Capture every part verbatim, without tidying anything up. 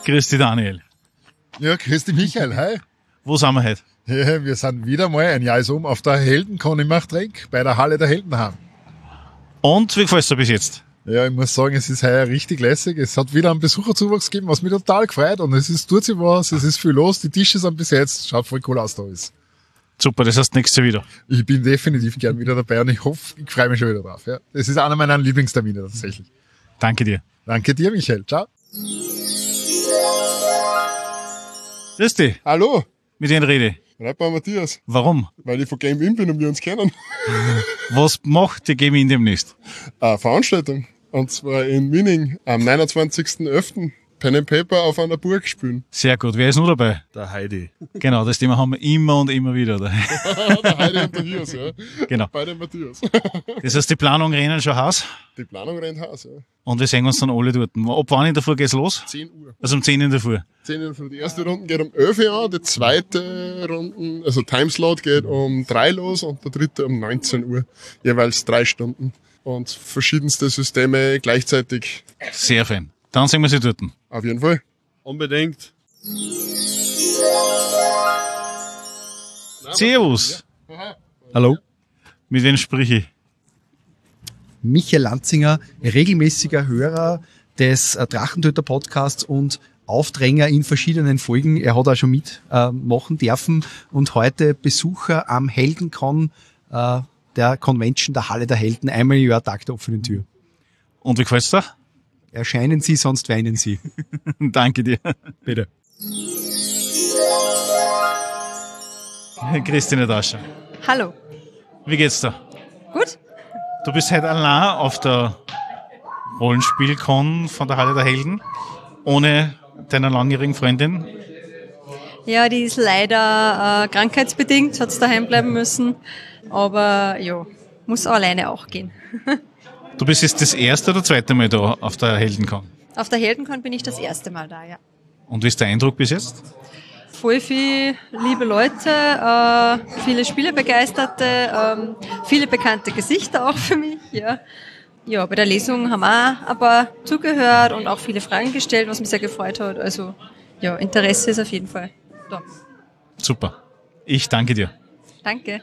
Grüß dich, Daniel. Ja, grüß dich, Michael. Hi. Wo sind wir heute? Ja, wir sind wieder mal, ein Jahr ist um, auf der Heldenkon in Machtrenk, bei der Halle der Helden haben. Und wie gefällt es dir bis jetzt? Ja, ich muss sagen, es ist heuer richtig lässig. Es hat wieder einen Besucherzuwachs gegeben, was mich total gefreut. Und es ist, tut sich was, es ist viel los, die Tische sind besetzt, schaut voll cool aus da alles. Super, das heißt nächstes Jahr wieder. Ich bin definitiv gern wieder dabei und ich hoffe, ich freue mich schon wieder drauf. Ja. Das ist einer meiner Lieblingstermine tatsächlich. Danke dir. Danke dir, Michael. Ciao. Grüß dich. Hallo, Mit wem rede ich? Rapper Matthias, Warum? weil ich von Game In bin und wir uns kennen. Was macht die Game In demnächst? Eine Veranstaltung. Und zwar in Winning am neunundzwanzigsten elften Pen and Paper auf einer Burg spielen. Sehr gut. Wer ist nur dabei? Der Heidi. Genau, das Thema haben wir immer und immer wieder. Der Heidi und der Hias, ja. Genau. Beide Matthias. Das heißt, die Planung rennen schon Haus Die Planung rennt Haus, ja. und wir sehen uns dann alle dort. Ab wann in der Früh geht's los? zehn Uhr. Also um zehn in der Früh. zehn Uhr für die erste Runde geht um elf Uhr an, die zweite Runde, also Timeslot geht um drei los und der dritte um neunzehn Uhr. Jeweils drei Stunden. Und verschiedenste Systeme gleichzeitig. Sehr fein. Dann sehen wir sie dort. Auf jeden Fall. Unbedingt. Servus. Hallo. Mit wem sprich ich? Michael Lanzinger, regelmäßiger Hörer des äh, Drachentöter-Podcasts und Aufdränger in verschiedenen Folgen. Er hat auch schon mitmachen äh, dürfen und heute Besucher am Heldenkon äh, der Convention der Halle der Helden. Einmal im Jahr Tag der offenen Tür. Und wie gefällt's dir? Erscheinen Sie, sonst weinen Sie. Danke dir. Bitte. Christine Dascher. Hallo. Wie geht's dir? Gut? Du bist heute allein auf der Rollenspielkon von der Halle der Helden, ohne deiner langjährigen Freundin. Ja, die ist leider äh, krankheitsbedingt, hat daheim bleiben müssen. Aber ja, muss alleine auch gehen. Du bist jetzt das erste oder zweite Mal da auf der Heldenkon. Auf der Heldenkon bin ich das erste Mal da, ja. Und wie ist der Eindruck bis jetzt? Voll viel liebe Leute, äh, viele Spielebegeisterte, ähm, viele bekannte Gesichter auch für mich, ja. Ja, bei der Lesung haben wir auch ein paar zugehört und auch viele Fragen gestellt, was mich sehr gefreut hat. Also ja, Interesse ist auf jeden Fall da. Super. Ich danke dir. Danke.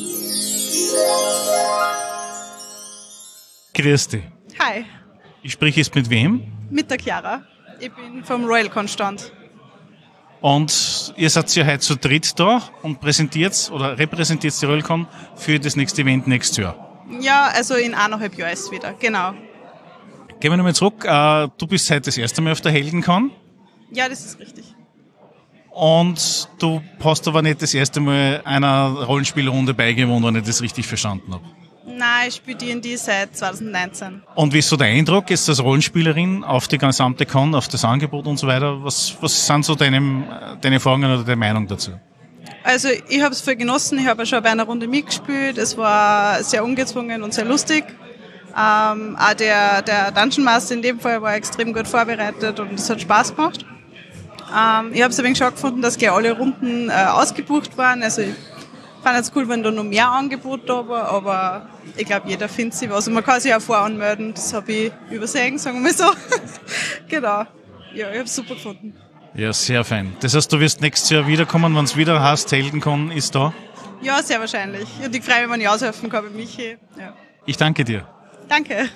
Grüß dich. Hi, Ich spreche jetzt mit wem? mit der Chiara. Ich bin vom Royal Stand. Und ihr seid ja heute zu dritt da und präsentiert oder repräsentiert die Rollcon für das nächste Event nächstes Jahr. Ja, also in eineinhalb Jahren ist es wieder, genau. Gehen wir nochmal zurück. Äh, Du bist heute das erste Mal auf der Heldenkon Ja, das ist richtig. und du hast aber nicht das erste Mal einer Rollenspielrunde beigewohnt, wenn ich das richtig verstanden habe. Nein, ich spiele D und D seit zwanzig neunzehn. Und wie ist so der Eindruck jetzt als Rollenspielerin auf die gesamte Con, auf das Angebot und so weiter? Was, was sind so deine, deine Erfahrungen oder deine Meinung dazu? Also ich habe es voll genossen, ich habe schon bei einer Runde mitgespielt. Es war sehr ungezwungen und sehr lustig. Ähm, auch der, der Dungeon Master in dem Fall war extrem gut vorbereitet und es hat Spaß gemacht. Ähm, ich habe es ein wenig schade gefunden, dass gleich alle Runden äh, ausgebucht waren. Also ich fand es cool, wenn da noch mehr Angebot da war, aber ich glaube, jeder findet sich was. Und man kann sich auch voranmelden, das habe ich übersehen, sagen wir mal so. Genau. Ja, ich habe es super gefunden. Ja, sehr fein. Das heißt, du wirst nächstes Jahr wiederkommen, wenn es wieder heißt, Heldenkon ist da. Ja, sehr wahrscheinlich. Und ich freue mich, wenn ich aushelfen kann bei Michi. Ja. Ich danke dir. Danke.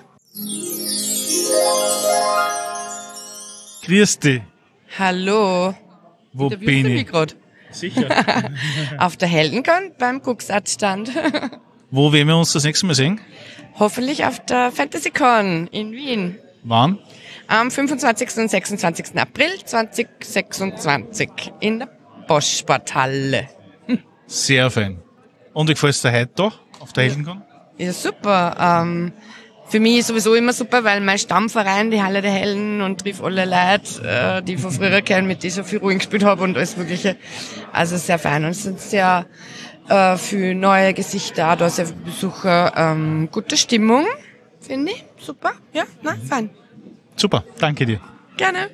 Grüß dich. Hallo. Wo Interviewst bin du ich? mich grad? Sicher. Auf der Heldenkon beim Gucksat-Stand. Wo werden wir uns das nächste Mal sehen? Hoffentlich auf der FantasyCon in Wien. Wann? Am fünfundzwanzigsten und sechsundzwanzigsten April zweitausendsechsundzwanzig in der Bosch-Sporthalle. Sehr fein. Und wie gefällt es dir heute da auf der Heldenkon? Ja, super. Ähm, für mich ist sowieso immer super, weil mein Stammverein, die Halle der Helden, und triff alle Leute, äh, die ich von früher kennen, mit denen ich so viel Ruhe gespielt habe und alles Mögliche. Also sehr fein. Und es sind sehr äh, viele neue Gesichter, da sehr viele Besucher. Ähm, gute Stimmung, finde ich. Super. Ja, na, fein. Super, danke dir. Gerne.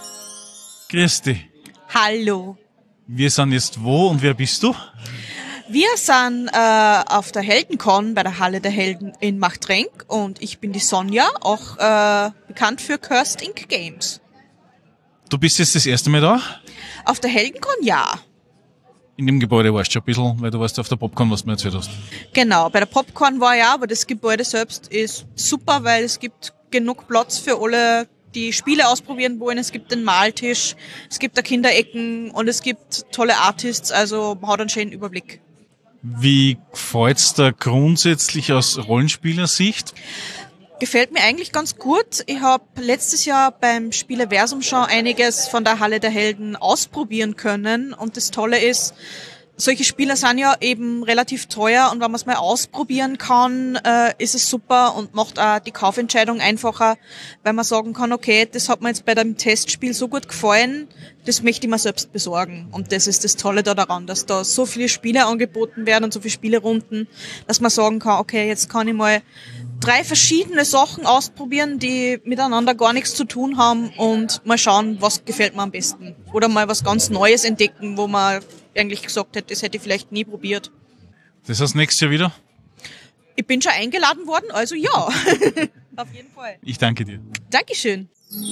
Grüß dich. Hallo. Wir sind jetzt wo und wer bist du? Wir sind äh, auf der Heldencon bei der Halle der Helden in Machtrenk und ich bin die Sonja, auch äh, bekannt für Cursed Ink Games. Du bist jetzt das erste Mal da? Auf der Heldencon, ja. In dem Gebäude warst du schon ein bisschen, weil du warst auf der Popcorn, was du mir erzählt hast. Genau, bei der Popcorn war ich auch, aber das Gebäude selbst ist super, weil es gibt genug Platz für alle, die Spiele ausprobieren wollen. Es gibt den Maltisch, es gibt da Kinderecken und es gibt tolle Artists, also man hat einen schönen Überblick. Wie gefällt's dir grundsätzlich aus Rollenspielersicht? Gefällt mir eigentlich ganz gut. Ich habe letztes Jahr beim Spieleversum schon einiges von der Halle der Helden ausprobieren können. Und das Tolle ist, solche Spiele sind ja eben relativ teuer und wenn man es mal ausprobieren kann, äh, ist es super und macht auch die Kaufentscheidung einfacher, weil man sagen kann, okay, das hat mir jetzt bei dem Testspiel so gut gefallen, das möchte ich mir selbst besorgen. Und das ist das Tolle da daran, dass da so viele Spiele angeboten werden und so viele Spielerunden, dass man sagen kann, okay, jetzt kann ich mal drei verschiedene Sachen ausprobieren, die miteinander gar nichts zu tun haben und mal schauen, was gefällt mir am besten. Oder mal was ganz Neues entdecken, wo man eigentlich gesagt hätte, das hätte ich vielleicht nie probiert. Das heißt nächstes Jahr wieder? Ich bin schon eingeladen worden, also ja. Auf jeden Fall. Ich danke dir. Dankeschön.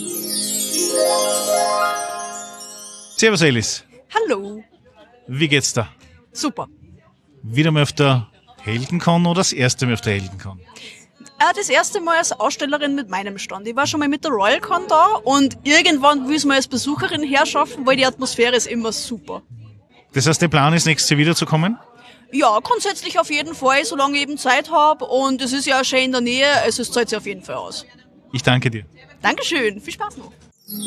Servus Alice. Hallo. Wie geht's da? Super. Wieder mal auf der Heldencon oder das erste Mal auf der Heldencon? Äh, das erste Mal als Ausstellerin mit meinem Stand. Ich war schon mal mit der RoyalCon da und irgendwann will ich es mal als Besucherin herschaffen, weil die Atmosphäre ist immer super. Das heißt, der Plan ist, nächstes Jahr wieder zu kommen? Ja, grundsätzlich auf jeden Fall, solange ich eben Zeit habe und es ist ja auch schön in der Nähe, also es zahlt sich auf jeden Fall aus. Ich danke dir. Dankeschön, viel Spaß noch.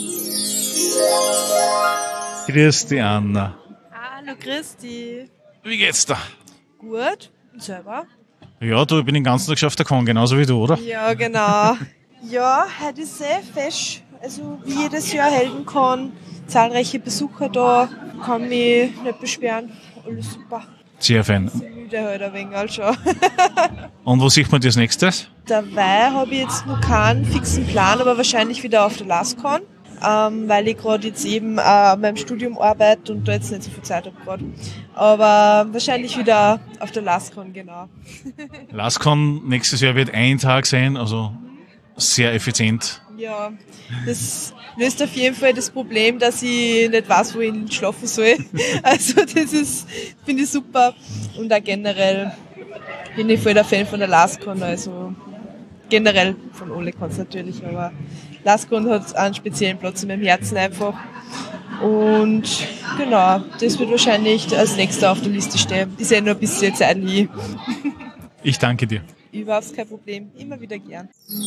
Grüß dich, Anna. Hallo Christi. Wie geht's da? Gut. Und selber? Ja, du, ich bin den ganzen Tag schon auf der Con, genauso wie du, oder? Ja, genau. Ja, heute ist sehr fesch. Also wie jedes Jahr Heldencon. Zahlreiche Besucher da. Kann mich nicht beschweren. Alles super. Sehr fein. Ich bin müde heute ein wenig halt schon. Und wo sieht man das nächstes? Dabei habe ich jetzt noch keinen fixen Plan, aber wahrscheinlich wieder auf der LASCON. Ähm, weil ich gerade jetzt eben äh, an meinem Studium arbeite und da jetzt nicht so viel Zeit habe gerade. Aber wahrscheinlich wieder auf der LASCON, genau. LASCON nächstes Jahr wird ein Tag sein, also sehr effizient. Ja, das löst auf jeden Fall das Problem, dass ich nicht weiß, wo ich schlafen soll. Also das ist, finde ich super. Und auch generell bin ich voll der Fan von der LASCON, also generell von alle Cons natürlich, aber LASCON hat einen speziellen Platz in meinem Herzen einfach. Und genau, das wird wahrscheinlich als nächster auf der Liste stehen. Ist ja noch ein bisschen zeitlich. Ich danke dir. Überhaupt kein Problem, immer wieder gern.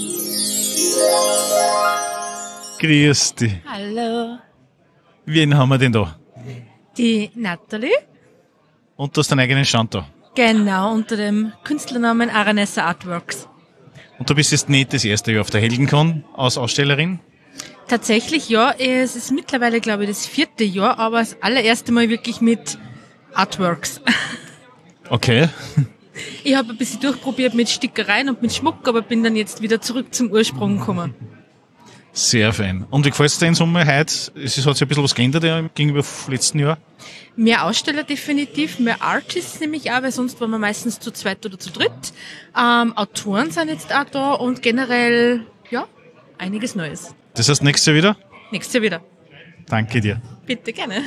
Grüß dich. Hallo. Wen haben wir denn da? Die Natalie. Und du hast deinen eigenen Stand da. Genau, unter dem Künstlernamen Aranessa Artworks. Und du bist jetzt nicht das erste Jahr auf der Heldencon als Ausstellerin? Tatsächlich, ja. Es ist mittlerweile, glaube ich, das vierte Jahr, aber das allererste Mal wirklich mit Artworks. Okay. Ich habe ein bisschen durchprobiert mit Stickereien und mit Schmuck, aber bin dann jetzt wieder zurück zum Ursprung gekommen. Sehr fein. Und wie gefällt es dir in Summe heute? Es hat sich ein bisschen was geändert ja, gegenüber dem letzten Jahr. Mehr Aussteller definitiv, mehr Artists nämlich auch, weil sonst waren wir meistens zu zweit oder zu dritt. Ähm, Autoren sind jetzt auch da und generell, ja, einiges Neues. Das heißt, nächstes Jahr wieder? Nächstes Jahr wieder. Danke dir. Bitte, gerne.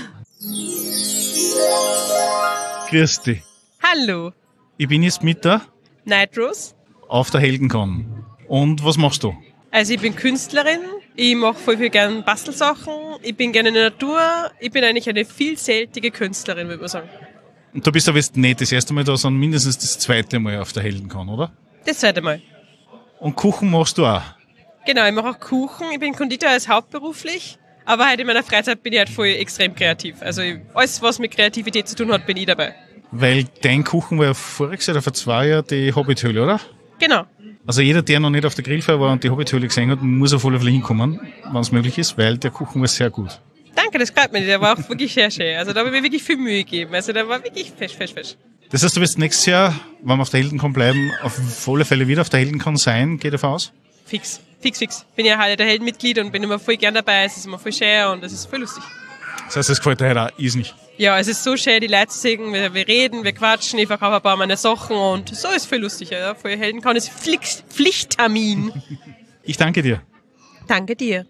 Grüß dich. Hallo. Ich bin jetzt mit der Nightrose. Auf der Heldencon. Und was machst du? Also ich bin Künstlerin, ich mache voll viel gerne Bastelsachen, ich bin gerne in der Natur, ich bin eigentlich eine vielfältige Künstlerin, würde man sagen. Und du bist aber jetzt nicht das erste Mal da, sondern mindestens das zweite Mal auf der Heldencon, oder? Das zweite Mal. Und Kuchen machst du auch? Genau, ich mache auch Kuchen, ich bin Konditor als hauptberuflich, aber halt in meiner Freizeit bin ich halt voll extrem kreativ. Also alles, was mit Kreativität zu tun hat, bin ich dabei. Weil dein Kuchen war ja voriges Jahr oder vor zwei Jahren die Hobbithöhle, oder? Genau. Also jeder, der noch nicht auf der Grillfeier war und die Hobbithöhle gesehen hat, muss auf alle Fälle hinkommen, wenn es möglich ist, weil der Kuchen war sehr gut. Danke, das freut mich. Der war auch wirklich sehr schön. Also da habe ich mir wirklich viel Mühe gegeben. Also der war wirklich fesch, fesch, fesch. Das heißt, du wirst nächstes Jahr, wenn wir auf der Heldencon bleiben, auf alle Fälle wieder auf der Heldencon sein, geht davon aus? Fix, fix, fix. Bin ja halt der Heldenmitglied und bin immer voll gern dabei. Es ist immer voll schön und es ist voll lustig. Das heißt, es gefällt dir heute auch irrsinnig. Ja, es ist so schön, die Leute zu sehen, wir, wir reden, wir quatschen, ich verkaufe ein paar meiner Sachen und so ist viel lustiger. Ja. Für Heldenkon ist Pflicht, Pflichttermin. Ich danke dir. Danke dir.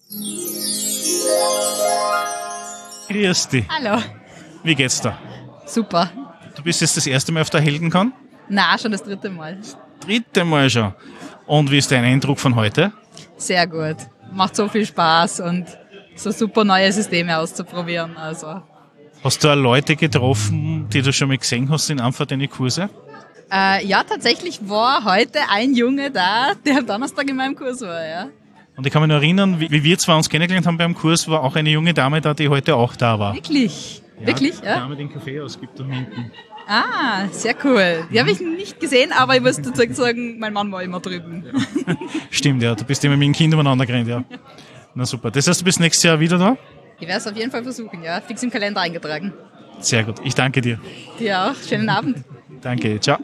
Grüß dich. Hallo. Wie geht's da? Super. Du bist jetzt das erste Mal auf der Heldenkon? Na, schon das dritte Mal. Dritte Mal schon. Und wie ist dein Eindruck von heute? Sehr gut. Macht so viel Spaß und so super neue Systeme auszuprobieren. Also. Hast du auch Leute getroffen, die du schon mal gesehen hast in einem von deinen Kurse? Äh, ja, tatsächlich war heute ein Junge da, der am Donnerstag in meinem Kurs war, ja. Und ich kann mich noch erinnern, wie, wie wir zwei uns kennengelernt haben beim Kurs, war auch eine junge Dame da, die heute auch da war. Wirklich? Ja, Wirklich, die ja? Dame den Kaffee ausgibt da hinten. Ah, sehr cool. Die habe ich nicht gesehen, aber ich muss dazu sagen, mein Mann war immer drüben. Ja. Stimmt, ja. Du bist immer mit dem Kind umeinander gerannt, ja. Na super. Das heißt, du bist nächstes Jahr wieder da? Ich werde es auf jeden Fall versuchen, ja. Fix im Kalender eingetragen. Sehr gut. Ich danke dir. Dir auch. Schönen Abend. Danke. Ciao.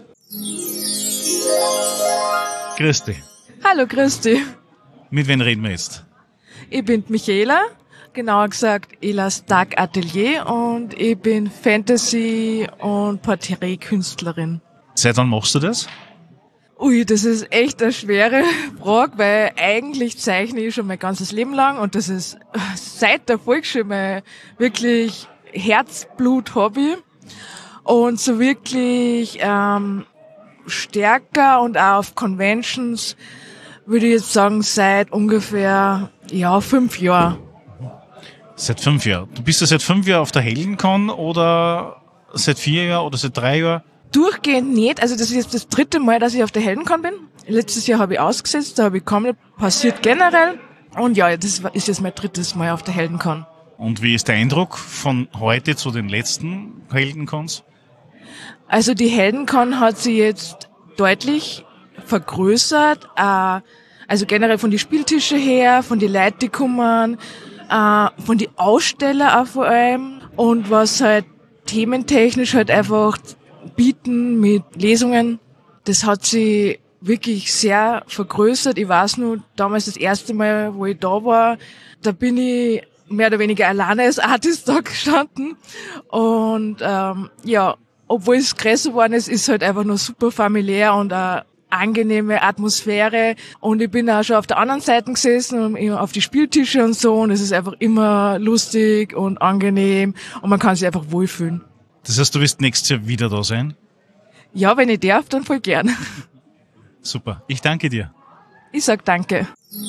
Grüß dich. Hallo, grüß dich. Mit wem reden wir jetzt? Ich bin Michaela, genauer gesagt Elas Dark Atelier und ich bin Fantasy- und Porträtkünstlerin. Seit wann machst du das? Ui, das ist echt eine schwere Frage, weil eigentlich zeichne ich schon mein ganzes Leben lang und das ist seit der Volksschule mein wirklich Herzblut-Hobby. Und so wirklich ähm, stärker und auch auf Conventions würde ich jetzt sagen seit ungefähr ja fünf Jahren. Seit fünf Jahren. Du bist ja seit fünf Jahren auf der Heldenkon oder seit vier Jahren oder seit drei Jahren? Durchgehend nicht. Also das ist jetzt das dritte Mal, dass ich auf der Heldenkon bin. Letztes Jahr habe ich ausgesetzt, da habe ich komplett passiert generell. Und ja, das ist jetzt mein drittes Mal auf der Heldenkon. Und wie ist der Eindruck von heute zu den letzten Heldenkons? Also die Heldenkon hat sich jetzt deutlich vergrößert. Äh, also generell von den Spieltischen her, von den Leuten, die kommen, äh, von den Aussteller auch vor allem. Und was halt thementechnisch halt einfach bieten mit Lesungen, das hat sich wirklich sehr vergrößert. Ich weiß nur, damals das erste Mal, wo ich da war, da bin ich mehr oder weniger alleine als Artist da gestanden. Und ähm, ja, obwohl es größer geworden ist, ist halt einfach nur super familiär und eine angenehme Atmosphäre. Und ich bin auch schon auf der anderen Seite gesessen, auf die Spieltische und so. Und es ist einfach immer lustig und angenehm und man kann sich einfach wohlfühlen. Das heißt, du wirst nächstes Jahr wieder da sein? Ja, wenn ich darf, dann voll gern. Super. Ich danke dir. Ich sag danke.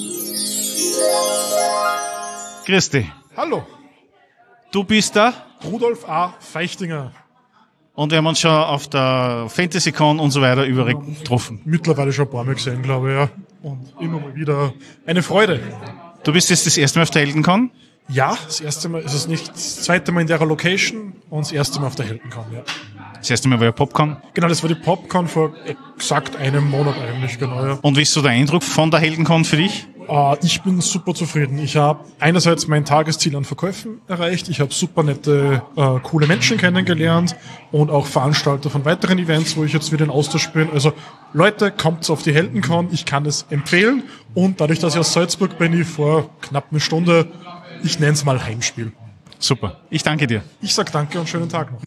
Grüß dich. Hallo. Du bist da? Rudolf A. Feichtinger. Und wir haben uns schon auf der FantasyCon und so weiter überall getroffen. Mittlerweile schon ein paar Mal gesehen, glaube ich, ja. Und immer mal wieder eine Freude. Du bist jetzt das erste Mal auf der Heldenkon? Ja, das erste Mal ist es nicht, das zweite Mal in der Location und das erste Mal auf der Heldenkon, ja. Das erste Mal war ja Popcon? Genau, das war die Popcon vor exakt einem Monat eigentlich, genau, ja. Und wie ist so der Eindruck von der Heldenkon für dich? Uh, ich bin super zufrieden. Ich habe einerseits mein Tagesziel an Verkäufen erreicht, ich habe super nette, uh, coole Menschen kennengelernt und auch Veranstalter von weiteren Events, wo ich jetzt wieder in Austausch bin. Also Leute, kommt auf die Heldenkon, ich kann es empfehlen und dadurch, dass ich aus Salzburg bin, ich vor knapp einer Stunde, ich nenne es mal Heimspiel. Super, ich danke dir. Ich sag danke und schönen Tag noch.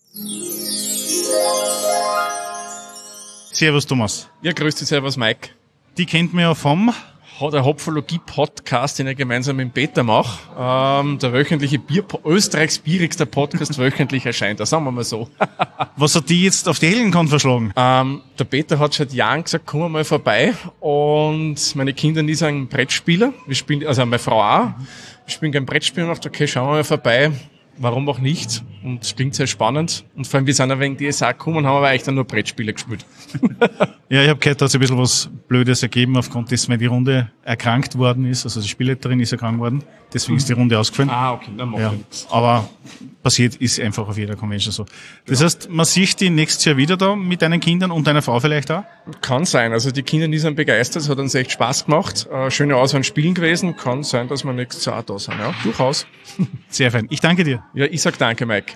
Servus Thomas. Ja, grüß dich, servus Mike. Die kennt man ja vom der Hopfologie-Podcast, den ich gemeinsam mit Peter mache. Ähm, der wöchentliche Bier, Österreichs bierigster Podcast wöchentlich erscheint, das sagen wir mal so. Was hat die jetzt auf die Heldenkon verschlagen? Ähm, der Peter hat seit Jahren gesagt, komm mal vorbei. Und meine Kinder, die sind Brettspieler. Wir spielen, also meine Frau auch. Wir spielen gerne Brettspielen und auf der okay, schauen wir mal vorbei. Warum auch nicht? Und es klingt sehr spannend. Und vor allem, wir sind ein wenig D S A gekommen und haben aber eigentlich dann nur Brettspiele gespielt. Ja, ich habe gehört, da hat sich ein bisschen was Blödes ergeben, aufgrund dessen, weil die Runde erkrankt worden ist. Also die Spielleiterin ist erkrankt worden. Deswegen ist die Runde ausgefallen. Ah, okay, dann macht ja. nichts. Aber passiert ist einfach auf jeder Convention so. Das ja. heißt, man sieht die nächstes Jahr wieder da mit deinen Kindern und deiner Frau vielleicht auch? Kann sein. Also die Kinder, die sind begeistert. Es hat uns echt Spaß gemacht. Äh, schöne Auswahl an Spielen gewesen. Kann sein, dass wir nächstes Jahr auch da sind. Ja, durchaus. Sehr fein. Ich danke dir. Ja, ich sag danke, Mike.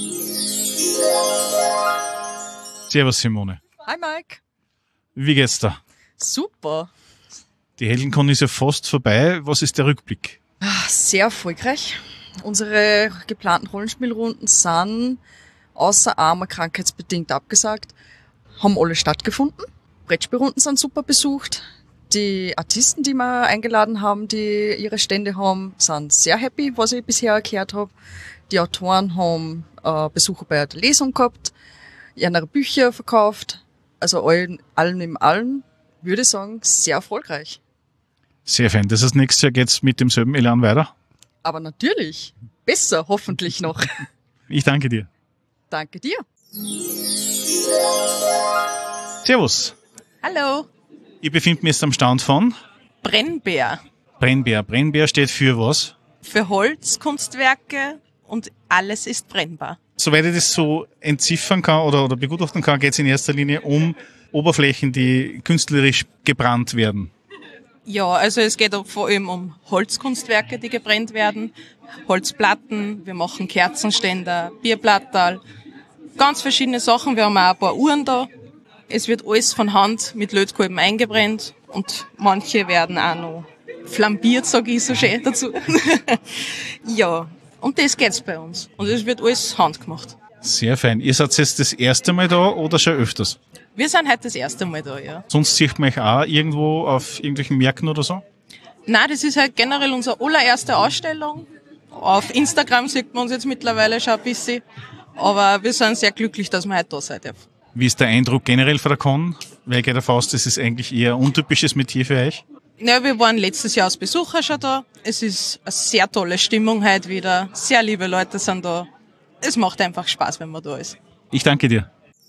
Servus, Simone. Hi, Mike. Wie geht's da? Super. Die Heldenkon ist ja fast vorbei. Was ist der Rückblick? Sehr erfolgreich. unsere geplanten Rollenspielrunden sind außer einmal krankheitsbedingt abgesagt, haben alle stattgefunden. Brettspielrunden sind super besucht. Die Artisten, die wir eingeladen haben, die ihre Stände haben, sind sehr happy, was ich bisher erklärt habe. Die Autoren haben äh, Besucher bei der Lesung gehabt, ihre Bücher verkauft. Also allen, allen im Allen würde ich sagen, sehr erfolgreich. Sehr fein. Das heißt, nächstes Jahr geht's mit demselben Elan weiter? Aber natürlich. Besser, hoffentlich noch. Ich danke dir. Danke dir. Servus. Hallo. Ich befinde mich jetzt am Stand von Brennbär. Brennbär. Brennbär steht für was? Für Holzkunstwerke und alles ist brennbar. Soweit ich das so entziffern kann oder, oder begutachten kann, geht es in erster Linie um Oberflächen, die künstlerisch gebrannt werden. Ja, also es geht auch vor allem um Holzkunstwerke, die gebrannt werden, Holzplatten, wir machen Kerzenständer, Bierplatterl, ganz verschiedene Sachen. Wir haben auch ein paar Uhren da. Es wird alles von Hand mit Lötkolben eingebrennt und manche werden auch noch flambiert, sage ich so schön dazu. Ja, um das geht's bei uns. Und es wird alles handgemacht. Sehr fein. Ihr seid jetzt das erste Mal da oder schon öfters? Wir sind heute das erste Mal da, ja. Sonst sieht man euch auch irgendwo auf irgendwelchen Märkten oder so? Nein, das ist halt generell unsere allererste Ausstellung. Auf Instagram sieht man uns jetzt mittlerweile schon ein bisschen. Aber wir sind sehr glücklich, dass wir heute da sein dürfen. Wie ist der Eindruck generell von der Con? Weil ich gehe davon aus, das ist eigentlich eher ein untypisches Metier für euch. Ja, wir waren letztes Jahr als Besucher schon da. Es ist eine sehr tolle Stimmung heute wieder. Sehr liebe Leute sind da. Es macht einfach Spaß, wenn man da ist. Ich danke dir.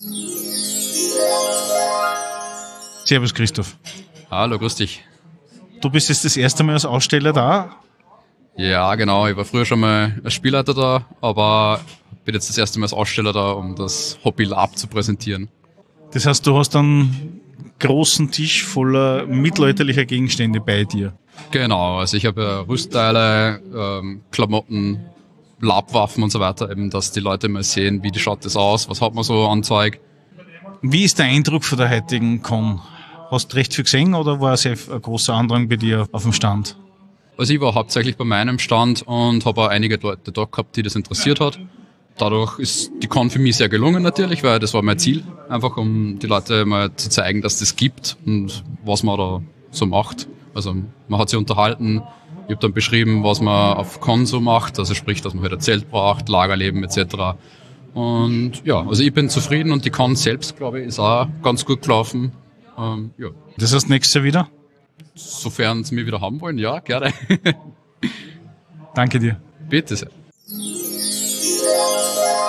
Servus Christoph. Hallo, grüß dich. Du bist jetzt das erste Mal als Aussteller da? Ja, genau. Ich war früher schon mal als Spielleiter da, aber bin jetzt das erste Mal als Aussteller da, um das Hobby Lab zu präsentieren. Das heißt, du hast einen großen Tisch voller mittelalterlicher Gegenstände bei dir. Genau, also ich habe ja Rüstteile, ähm, Klamotten, Labwaffen und so weiter, eben, dass die Leute mal sehen, wie schaut das aus, was hat man so an Zeug. Wie ist der Eindruck von der heutigen Con? Hast du recht viel gesehen oder war es ein großer Andrang bei dir auf dem Stand? Also ich war hauptsächlich bei meinem Stand und habe auch einige Leute da gehabt, die das interessiert hat. Dadurch ist die Con für mich sehr gelungen natürlich, weil das war mein Ziel, einfach um die Leute mal zu zeigen, dass das gibt und was man da so macht. Also man hat sich unterhalten, ich habe dann beschrieben, was man auf Con so macht, also sprich, dass man halt ein Zelt braucht, Lagerleben et cetera. Und ja, also ich bin zufrieden und die Con selbst, glaube ich, ist auch ganz gut gelaufen. Ähm, ja. Das heißt nächstes Jahr wieder? Sofern sie mich wieder haben wollen, ja, gerne. Danke dir. Bitte sehr.